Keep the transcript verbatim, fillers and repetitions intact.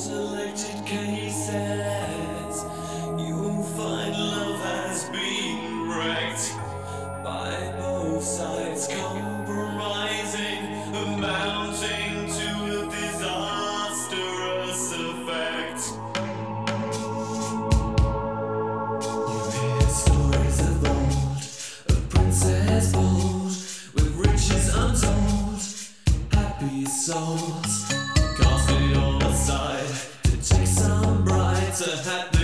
Selected cases, you'll find love has been wrecked by both sides compromising, amounting to a disastrous effect. You hear stories of old, of princess bold, with riches untold, happy souls. Cast it all aside to take some brighter hat.